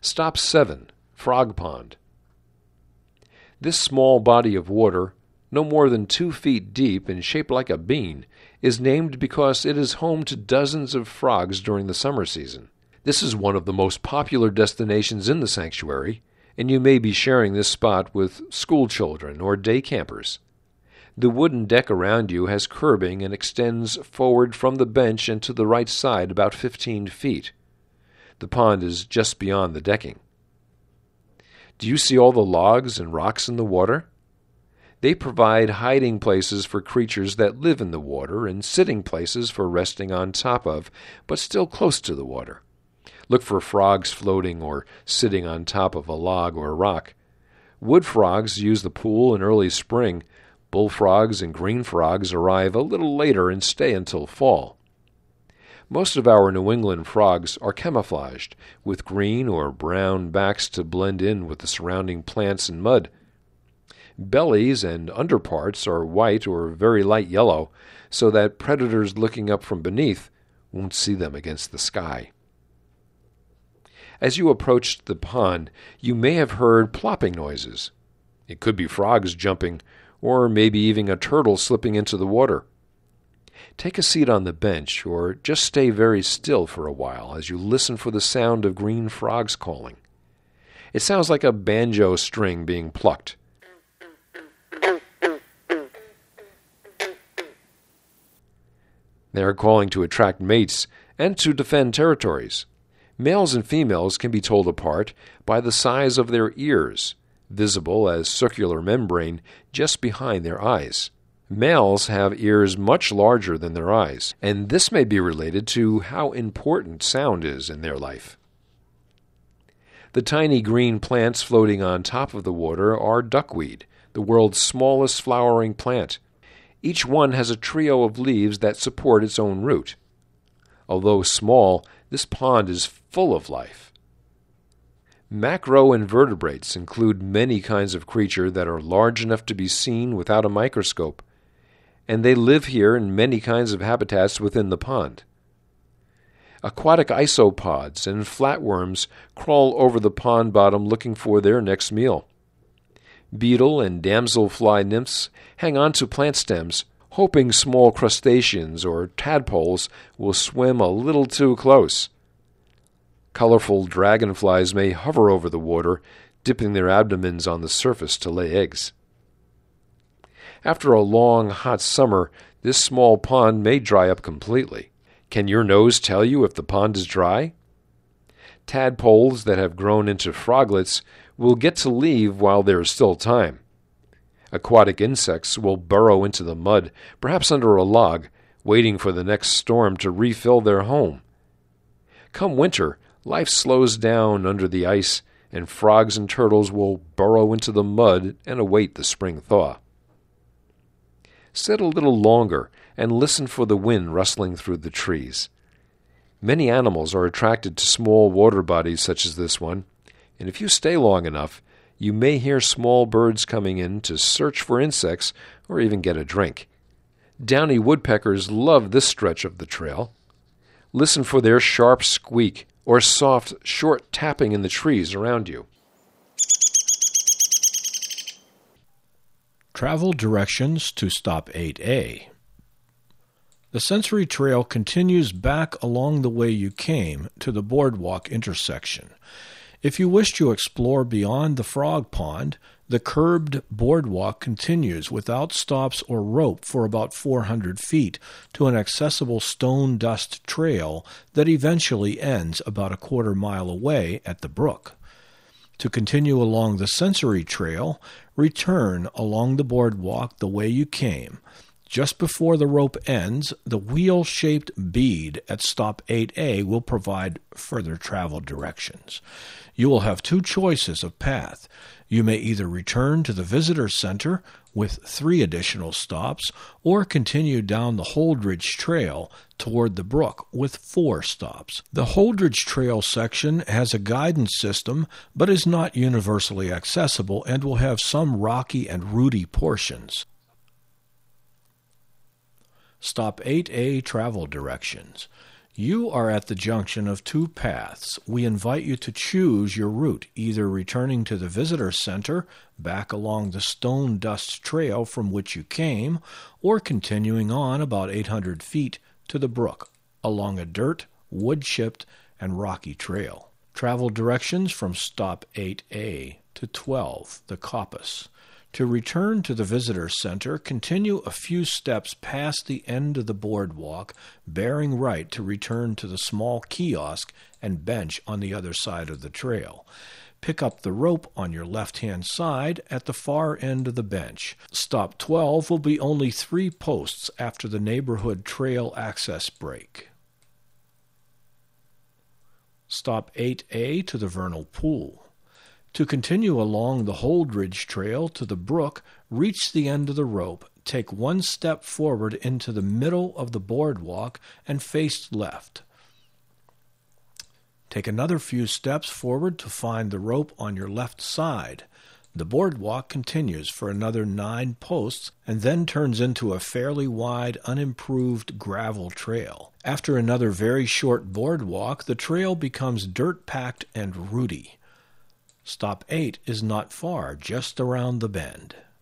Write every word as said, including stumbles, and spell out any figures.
Stop seven. Frog Pond. This small body of water, no more than two feet deep and shaped like a bean, is named because it is home to dozens of frogs during the summer season. This is one of the most popular destinations in the sanctuary, and you may be sharing this spot with school children or day campers. The wooden deck around you has curbing and extends forward from the bench and to the right side about fifteen feet. The pond is just beyond the decking. Do you see all the logs and rocks in the water? They provide hiding places for creatures that live in the water and sitting places for resting on top of, but still close to the water. Look for frogs floating or sitting on top of a log or rock. Wood frogs use the pool in early spring. Bullfrogs and green frogs arrive a little later and stay until fall. Most of our New England frogs are camouflaged, with green or brown backs to blend in with the surrounding plants and mud. Bellies and underparts are white or very light yellow, so that predators looking up from beneath won't see them against the sky. As you approached the pond, you may have heard plopping noises. It could be frogs jumping, or maybe even a turtle slipping into the water. Take a seat on the bench, or just stay very still for a while as you listen for the sound of green frogs calling. It sounds like a banjo string being plucked. They are calling to attract mates and to defend territories. Males and females can be told apart by the size of their ears, visible as circular membrane just behind their eyes. Males have ears much larger than their eyes, and this may be related to how important sound is in their life. The tiny green plants floating on top of the water are duckweed, the world's smallest flowering plant. Each one has a trio of leaves that support its own root. Although small, this pond is full of life. Macroinvertebrates include many kinds of creature that are large enough to be seen without a microscope, and they live here in many kinds of habitats within the pond. Aquatic isopods and flatworms crawl over the pond bottom looking for their next meal. Beetle and damselfly nymphs hang on to plant stems, hoping small crustaceans or tadpoles will swim a little too close. Colorful dragonflies may hover over the water, dipping their abdomens on the surface to lay eggs. After a long, hot summer, this small pond may dry up completely. Can your nose tell you if the pond is dry? Tadpoles that have grown into froglets will get to leave while there is still time. Aquatic insects will burrow into the mud, perhaps under a log, waiting for the next storm to refill their home. Come winter, life slows down under the ice, and frogs and turtles will burrow into the mud and await the spring thaw. Sit a little longer and listen for the wind rustling through the trees. Many animals are attracted to small water bodies such as this one, and if you stay long enough, you may hear small birds coming in to search for insects or even get a drink. Downy woodpeckers love this stretch of the trail. Listen for their sharp squeak or soft, short tapping in the trees around you. Travel directions to Stop eight A. The Sensory Trail continues back along the way you came to the boardwalk intersection. If you wish to explore beyond the frog pond, the curbed boardwalk continues without stops or rope for about four hundred feet to an accessible stone dust trail that eventually ends about a quarter mile away at the brook. To continue along the Sensory Trail, return along the boardwalk the way you came. Just before the rope ends, the wheel-shaped bead at Stop eight A will provide further travel directions. You will have two choices of path. You may either return to the visitor center with three additional stops or continue down the Holdridge Trail toward the brook with four stops. The Holdridge Trail section has a guidance system but is not universally accessible and will have some rocky and rooty portions. Stop eight A travel directions. You are at the junction of two paths. We invite you to choose your route, either returning to the visitor center, back along the stone dust trail from which you came, or continuing on about eight hundred feet to the brook, along a dirt, wood-chipped, and rocky trail. Travel directions from stop eight A to twelve, the Coppice. To return to the visitor center, continue a few steps past the end of the boardwalk, bearing right to return to the small kiosk and bench on the other side of the trail. Pick up the rope on your left-hand side at the far end of the bench. Stop twelve will be only three posts after the neighborhood trail access break. Stop eight A to the vernal pool. To continue along the Holdridge Trail to the brook, reach the end of the rope, take one step forward into the middle of the boardwalk, and face left. Take another few steps forward to find the rope on your left side. The boardwalk continues for another nine posts and then turns into a fairly wide, unimproved gravel trail. After another very short boardwalk, the trail becomes dirt-packed and rooty. Stop eight is not far, just around the bend.